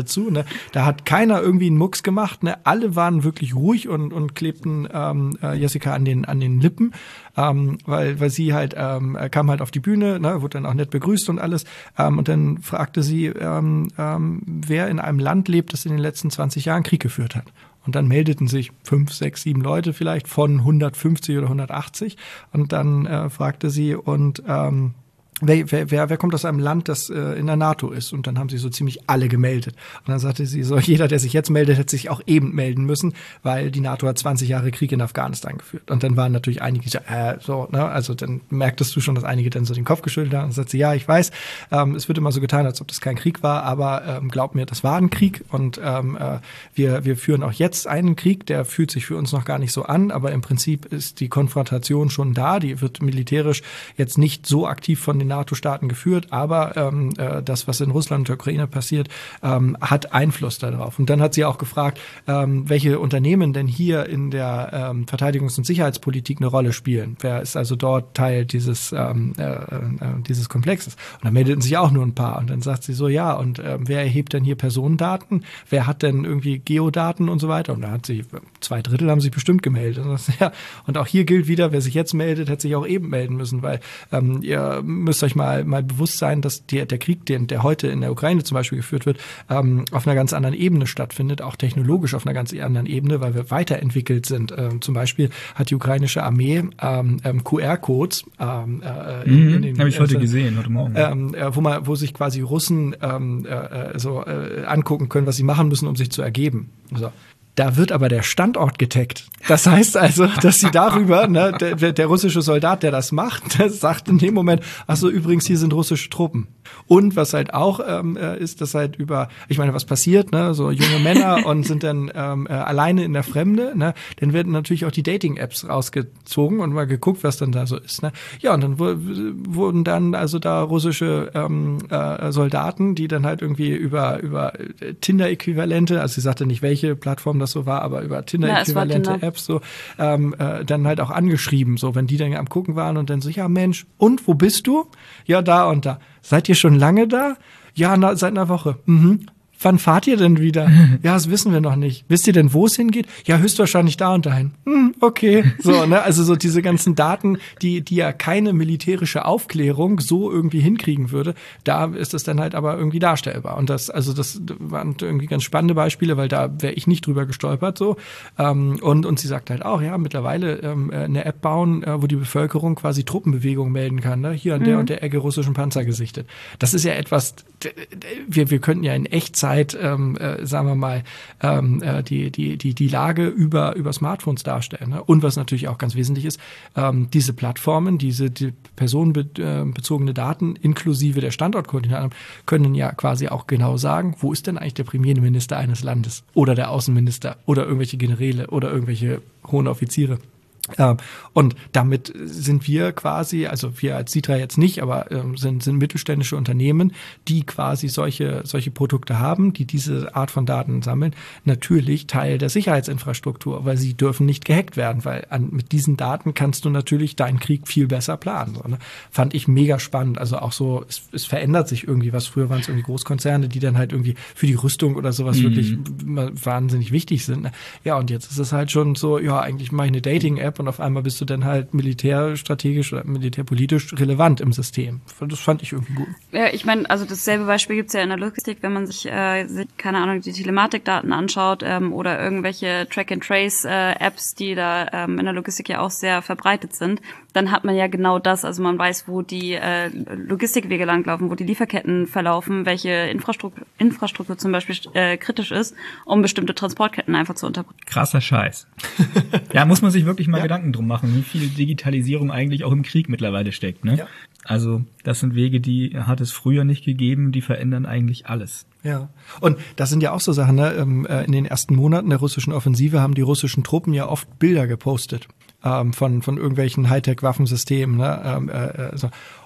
Da hat keiner irgendwie einen Mucks gemacht. Ne? Alle waren wirklich ruhig und, und klebten ähm, äh, Jessica an den, an den Lippen. Ähm, weil, weil sie halt ähm, kam halt auf die Bühne, ne, wurde dann auch nett begrüßt und alles. Ähm, und dann fragte sie, ähm, ähm, wer in einem Land lebt, das in den letzten zwanzig Jahren Krieg geführt hat. Und dann meldeten sich fünf, sechs, sieben Leute vielleicht von hundertfünfzig oder hundertachtzig. Und dann äh, fragte sie, und ähm, Wer, wer, wer kommt aus einem Land, das äh, in der NATO ist? Und dann haben sie so ziemlich alle gemeldet. Und dann sagte sie so, jeder, der sich jetzt meldet, hätte sich auch eben melden müssen, weil die NATO hat zwanzig Jahre Krieg in Afghanistan geführt. Und dann waren natürlich einige, äh, so, ne, also dann merktest du schon, dass einige dann so den Kopf geschüttelt haben und sagte, ja, ich weiß, ähm, es wird immer so getan, als ob das kein Krieg war, aber ähm, glaub mir, das war ein Krieg und ähm, äh, wir, wir führen auch jetzt einen Krieg, der fühlt sich für uns noch gar nicht so an, aber im Prinzip ist die Konfrontation schon da, die wird militärisch jetzt nicht so aktiv von den NATO-Staaten geführt, aber ähm, äh, das, was in Russland und der Ukraine passiert, ähm, hat Einfluss darauf. Und dann hat sie auch gefragt, ähm, welche Unternehmen denn hier in der ähm, Verteidigungs- und Sicherheitspolitik eine Rolle spielen. Wer ist also dort Teil dieses, ähm, äh, äh, dieses Komplexes? Und da meldeten sich auch nur ein paar. Und dann sagt sie so, ja, und äh, wer erhebt denn hier Personendaten? Wer hat denn irgendwie Geodaten und so weiter? Und da hat sie, zwei Drittel haben sich bestimmt gemeldet. Und, das, ja, und auch hier gilt wieder, wer sich jetzt meldet, hätte sich auch eben melden müssen, weil ähm, ihr müsst euch mal, mal bewusst sein, dass die, der Krieg, den, der heute in der Ukraine zum Beispiel geführt wird, ähm, auf einer ganz anderen Ebene stattfindet, auch technologisch auf einer ganz anderen Ebene, weil wir weiterentwickelt sind. Ähm, zum Beispiel hat die ukrainische Armee ähm, ähm, Q R-Codes. Ähm, äh, mhm, habe ich heute äh, gesehen, heute Morgen. Ähm, äh, wo, man, wo sich quasi Russen ähm, äh, so äh, angucken können, was sie machen müssen, um sich zu ergeben. So. Da wird aber der Standort getaggt. Das heißt also, dass sie darüber, ne, der, der russische Soldat, der das macht, der sagt in dem Moment, ach so, übrigens, hier sind russische Truppen. Und was halt auch ähm, ist, dass halt über, ich meine, was passiert, ne, so junge Männer und sind dann ähm, äh, alleine in der Fremde, ne, dann werden natürlich auch die Dating-Apps rausgezogen und mal geguckt, was dann da so ist, ne. Ja, und dann wurden dann also da russische ähm, äh, Soldaten, die dann halt irgendwie über über Tinder-Äquivalente, also sie sagte nicht, welche Plattform das so war, aber über Tinder-äquivalente ja, Apps so ähm, äh, dann halt auch angeschrieben, so wenn die dann am Gucken waren und dann so, ja Mensch, und wo bist du? Ja, da und da. Seid ihr schon lange da? Ja, na, seit einer Woche. Mhm. Wann fahrt ihr denn wieder? Ja, das wissen wir noch nicht. Wisst ihr denn, wo es hingeht? Ja, höchstwahrscheinlich da und dahin. Hm, okay. So, ne, also so diese ganzen Daten, die, die ja keine militärische Aufklärung so irgendwie hinkriegen würde, da ist es dann halt aber irgendwie darstellbar. Und das, also das waren irgendwie ganz spannende Beispiele, weil da wäre ich nicht drüber gestolpert, so. Ähm, und, und sie sagt halt auch, ja, mittlerweile ähm, eine App bauen, äh, wo die Bevölkerung quasi Truppenbewegungen melden kann, ne? Hier an der mhm. und der Ecke russischen Panzer gesichtet. Das ist ja etwas, wir, wir könnten ja in Echtzeit Ähm, äh, sagen wir mal, ähm, äh, die, die, die, die Lage über, über Smartphones darstellen. Ne? Und was natürlich auch ganz wesentlich ist, ähm, diese Plattformen, diese die personenbezogene Daten inklusive der Standortkoordinaten können ja quasi auch genau sagen, wo ist denn eigentlich der Premierminister eines Landes oder der Außenminister oder irgendwelche Generäle oder irgendwelche hohen Offiziere. Ja, und damit sind wir quasi, also wir als Sitra jetzt nicht, aber ähm, sind, sind mittelständische Unternehmen, die quasi solche, solche Produkte haben, die diese Art von Daten sammeln, natürlich Teil der Sicherheitsinfrastruktur, weil sie dürfen nicht gehackt werden, weil an, mit diesen Daten kannst du natürlich deinen Krieg viel besser planen. So, ne? Fand ich mega spannend. Also auch so, es, es verändert sich irgendwie was. Früher waren es irgendwie Großkonzerne, die dann halt irgendwie für die Rüstung oder sowas mhm. wirklich wahnsinnig wichtig sind. Ne? Ja, und jetzt ist es halt schon so, ja, eigentlich mache ich eine Dating-App und auf einmal bist du dann halt militärstrategisch oder militärpolitisch relevant im System. Das fand ich irgendwie gut. Ja, ich meine, also dasselbe Beispiel gibt's ja in der Logistik, wenn man sich, äh, sich keine Ahnung, die Telematikdaten anschaut ähm, oder irgendwelche Track-and-Trace-Apps, äh, die da ähm, in der Logistik ja auch sehr verbreitet sind, dann hat man ja genau das, also man weiß, wo die äh, Logistikwege langlaufen, wo die Lieferketten verlaufen, welche Infrastruktur, Infrastruktur zum Beispiel äh, kritisch ist, um bestimmte Transportketten einfach zu unterbrechen. Krasser Scheiß. Ja, muss man sich wirklich mal ja. Gedanken drum machen, wie viel Digitalisierung eigentlich auch im Krieg mittlerweile steckt. Ne? Ja. Also das sind Wege, die hat es früher nicht gegeben, die verändern eigentlich alles. Ja, und das sind ja auch so Sachen, ne? In den ersten Monaten der russischen Offensive haben die russischen Truppen ja oft Bilder gepostet ähm, von von irgendwelchen Hightech-Waffensystemen. Ne? Ähm, äh, so.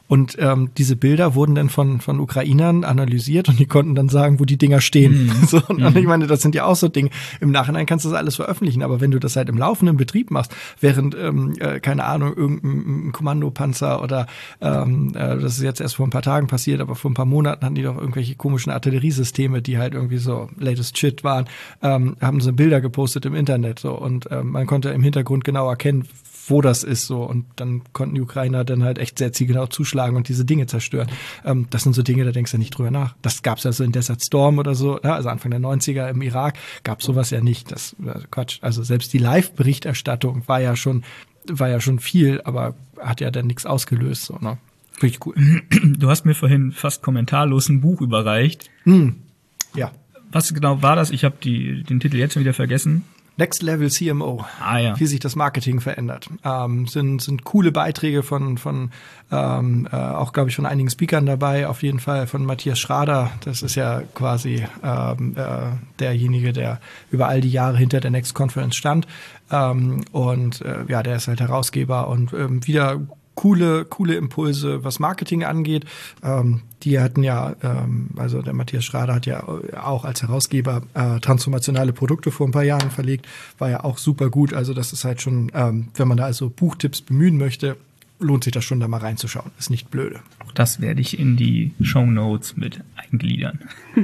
Und ähm, diese Bilder wurden dann von von Ukrainern analysiert und die konnten dann sagen, wo die Dinger stehen. Mhm. So, und mhm. ich meine, das sind ja auch so Dinge. Im Nachhinein kannst du das alles veröffentlichen, aber wenn du das halt im laufenden Betrieb machst, während, ähm, äh, keine Ahnung, irgendein Kommandopanzer oder ähm, äh, das ist jetzt erst vor ein paar Tagen passiert, aber vor ein paar Monaten hatten die doch irgendwelche komischen Artilleriesysteme, die halt irgendwie so latest shit waren, ähm, haben so Bilder gepostet im Internet so und ähm, man konnte im Hintergrund genau erkennen, wo das ist so und dann konnten die Ukrainer dann halt echt sehr zielgenau zuschlagen und diese Dinge zerstören. Ähm, das sind so Dinge, da denkst du nicht drüber nach. Das gab's also in Desert Storm oder so, ja, also Anfang der neunziger im Irak gab's sowas ja nicht. Das also Quatsch. Also selbst die Live-Berichterstattung war ja schon war ja schon viel, aber hat ja dann nichts ausgelöst. So, ne? Richtig cool. Du hast mir vorhin fast kommentarlos ein Buch überreicht. Hm. Ja. Was genau war das? Ich habe die den Titel jetzt schon wieder vergessen. Next Level C M O, ah, ja. wie sich das Marketing verändert. Ähm, sind sind coole Beiträge von von ähm, äh, auch glaube ich von einigen Speakern dabei. Auf jeden Fall von Matthias Schrader. Das ist ja quasi ähm, äh, derjenige, der über all die Jahre hinter der Next Conference stand. Ähm, und äh, ja, der ist halt Herausgeber und ähm, wieder coole, coole Impulse, was Marketing angeht. Ähm, die hatten ja, ähm, also der Matthias Schrader hat ja auch als Herausgeber äh, transformationale Produkte vor ein paar Jahren verlegt, war ja auch super gut. Also das ist halt schon, ähm, wenn man da also Buchtipps bemühen möchte, lohnt sich das schon, da mal reinzuschauen. Ist nicht blöde. Auch das werde ich in die Shownotes mit eingliedern.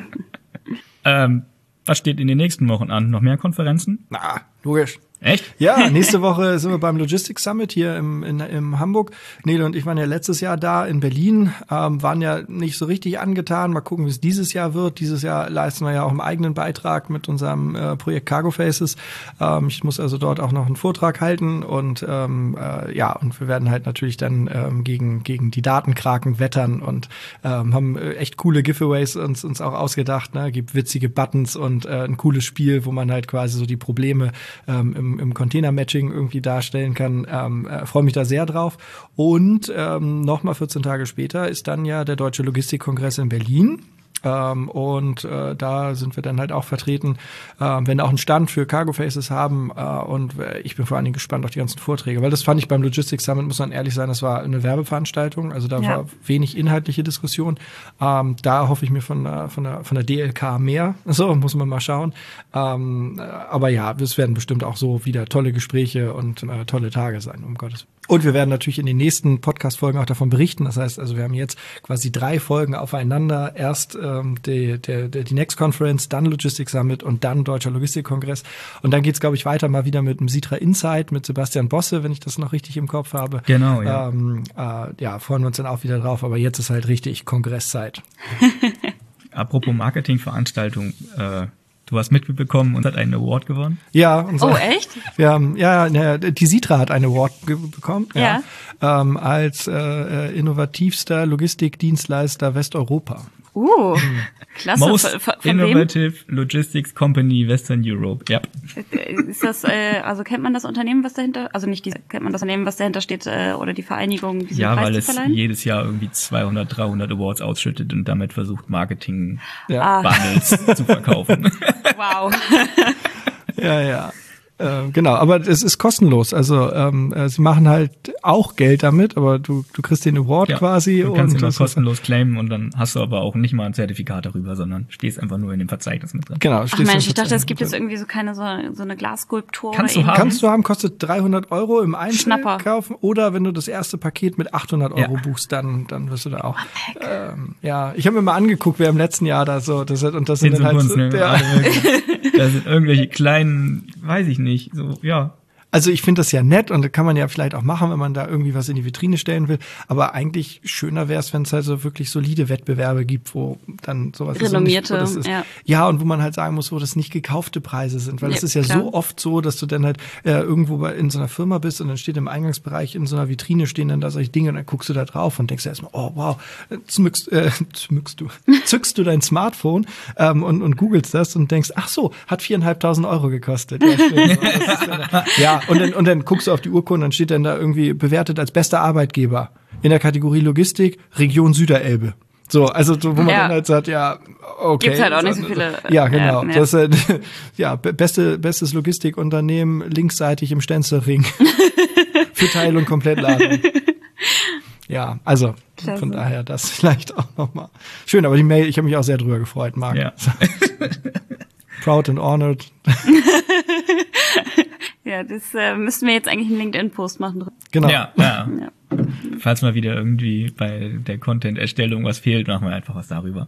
ähm, was steht in den nächsten Wochen an? Noch mehr Konferenzen? Na, logisch. Echt? Ja, nächste Woche sind wir beim Logistics Summit hier im, in, im Hamburg. Nele und ich waren ja letztes Jahr da in Berlin, ähm, waren ja nicht so richtig angetan. Mal gucken, wie es dieses Jahr wird. Dieses Jahr leisten wir ja auch einen eigenen Beitrag mit unserem äh, Projekt Cargo Faces. Ähm, ich muss also dort auch noch einen Vortrag halten und ähm, äh, ja, und wir werden halt natürlich dann ähm, gegen gegen die Datenkraken wettern und ähm, haben äh, echt coole Giveaways uns uns auch ausgedacht. Ne? Gibt witzige Buttons und äh, ein cooles Spiel, wo man halt quasi so die Probleme ähm, im im Container-Matching irgendwie darstellen kann. Ähm, äh, freue mich da sehr drauf. Und ähm, nochmal vierzehn Tage später ist dann ja der Deutsche Logistikkongress in Berlin. Ähm, und äh, da sind wir dann halt auch vertreten, äh, wenn auch einen Stand für Cargo Faces haben äh, und äh, ich bin vor allen Dingen gespannt auf die ganzen Vorträge, weil das fand ich beim Logistics Summit, muss man ehrlich sein, das war eine Werbeveranstaltung, also da ja. war wenig inhaltliche Diskussion. Ähm, da hoffe ich mir von, äh, von, der, von der D L K mehr, so muss man mal schauen. Ähm, äh, aber ja, es werden bestimmt auch so wieder tolle Gespräche und äh, tolle Tage sein, um Gottes Willen. Und wir werden natürlich in den nächsten Podcast-Folgen auch davon berichten. Das heißt, also wir haben jetzt quasi drei Folgen aufeinander. Erst ähm, die, die, die Next Conference, dann Logistics Summit und dann Deutscher Logistikkongress. Und dann geht's, glaube ich, weiter mal wieder mit dem Sitra Insight mit Sebastian Bosse, wenn ich das noch richtig im Kopf habe. Genau, ja. Ähm, äh, ja, freuen wir uns dann auch wieder drauf. Aber jetzt ist halt richtig Kongresszeit. Apropos Marketingveranstaltung, äh du hast mitbekommen und hat einen Award gewonnen? Ja. Unser, oh, echt? Wir haben, ja, ne, die Sitra hat einen Award ge- bekommen. Ja. ja ähm, als äh, innovativster Logistikdienstleister Westeuropa. Uh, klasse. Most von, von Innovative wem? Logistics Company Western Europe. Ja. Ist das, äh, also kennt man das Unternehmen, was dahinter, also nicht die, kennt man das Unternehmen, was dahinter steht, äh, oder die Vereinigung, diesen ja, Preis weil zu es verleihen? jedes Jahr irgendwie zweihundert, dreihundert Awards ausschüttet und damit versucht, Marketing ja. Bundles zu verkaufen. Wow. Ja, ja. Äh, genau, aber es ist kostenlos. Also ähm, äh, sie machen halt auch Geld damit, aber du du kriegst den Award ja, quasi. Du kannst und ihn mal kostenlos claimen und dann hast du aber auch nicht mal ein Zertifikat darüber, sondern stehst einfach nur in dem Verzeichnis mit drin. Genau. Ach Mensch, ich dachte, es gibt jetzt irgendwie so keine so, so eine Glasskulptur. Kannst oder du haben. Kannst du haben, kostet dreihundert Euro im Einzelnen Schnapper. kaufen oder wenn du das erste Paket mit achthundert Euro ja. buchst, dann dann wirst du da auch. Ähm, ja, ich habe mir mal angeguckt, wer im letzten Jahr da so das und das sind dann halt so, ne? ja. Da sind irgendwelche kleinen, weiß ich nicht, so ja. Also ich finde das ja nett und das kann man ja vielleicht auch machen, wenn man da irgendwie was in die Vitrine stellen will. Aber eigentlich schöner wäre es, wenn es halt so wirklich solide Wettbewerbe gibt, wo dann sowas renommierte, ist, ist. Ja. Ja, und wo man halt sagen muss, wo das nicht gekaufte Preise sind. Weil es ja, ist ja klar. so oft so, dass du dann halt äh, irgendwo bei, in so einer Firma bist und dann steht im Eingangsbereich in so einer Vitrine stehen dann da solche Dinge und dann guckst du da drauf und denkst erstmal, oh wow, zmückst, äh, zmückst du, zückst du dein Smartphone ähm, und, und googelst das und denkst, ach so, hat viereinhalbtausend Euro gekostet. Ja, schön. Das ist ja, ja. Und dann, und dann guckst du auf die Urkunde, dann steht dann da irgendwie bewertet als bester Arbeitgeber in der Kategorie Logistik, Region Süderelbe. So, also so, wo man ja. dann halt sagt, ja, okay. Gibt's halt auch nicht so viele. Ja, genau. Ja, das äh, ja, beste, bestes Logistikunternehmen linksseitig im Stenzelring für Teil- und Komplettladung. Ja, also Klasse. Von daher das vielleicht auch nochmal. Schön, aber die Mail, ich habe mich auch sehr drüber gefreut, Marc. Ja. Proud and honored. Ja, das äh, müssten wir jetzt eigentlich einen LinkedIn-Post machen. Genau. Ja, ja. ja. Falls mal wieder irgendwie bei der Content-Erstellung was fehlt, machen wir einfach was darüber.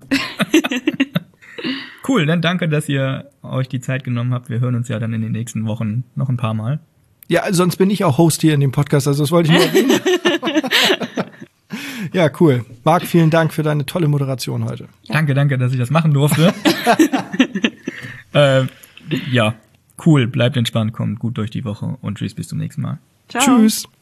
Cool, dann danke, dass ihr euch die Zeit genommen habt. Wir hören uns ja dann in den nächsten Wochen noch ein paar Mal. Ja, sonst bin ich auch Host hier in dem Podcast, also das wollte ich nur erwähnen. Ja, cool. Marc, vielen Dank für deine tolle Moderation heute. Ja. Danke, danke, dass ich das machen durfte. äh, ja, cool. Bleibt entspannt, kommt gut durch die Woche und tschüss, bis zum nächsten Mal. Ciao. Tschüss.